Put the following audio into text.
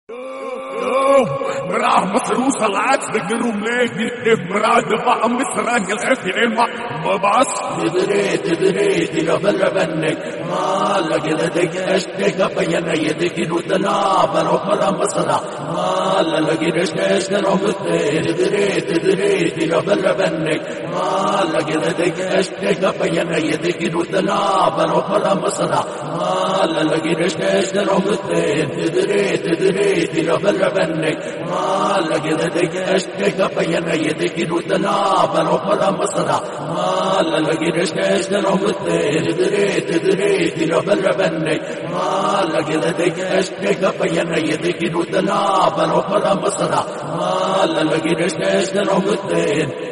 مراه مصروصة العكس بقدرهم ليه يكتب مراه دفع مصران الخفي الماء مبعص تدريت قبل بنك ما لقيتك اشتك بينا يدك ودلاب روح مصرع ما لقيتك اشتك تدريت قبل بنك ما لقيتك اشتك بينا يدك ودلاب روح مصرع ما لقيتك اشتك تدريت قبل بنك ما لقيتك اشتك بينا يدك ودلاب روح مصرع ما لقيتك اشتك تدريت قبل بنك ما لقيتك اشتك بينا يدك ودلاب روح مصرع ما لقيتك اشتك